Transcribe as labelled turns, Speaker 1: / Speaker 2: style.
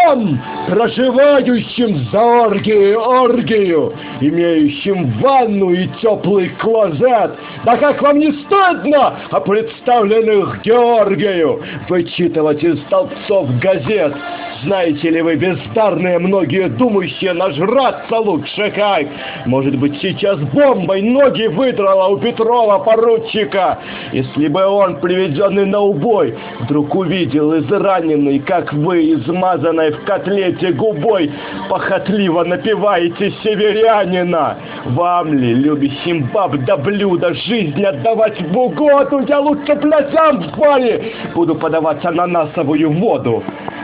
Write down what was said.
Speaker 1: вам, проживающим за оргию, имеющим ванну и теплый клозет, да как вам не стыдно о представленных Георгию вычитывать из столбцов газет? Знаете ли вы, бездарные многие думающие, нажраться лучше как? Может быть, сейчас бомбой ноги выдрала у Петрова поручика, если бы он, приведенный на убой, вдруг увидел израненный, как вы, измазанной в котлете губой, похотливо напеваете северянина. Вам ли, любящим баб до блюда, жизнь отдавать в угоду? Я лучше плясам в баре буду подавать ананасовую воду.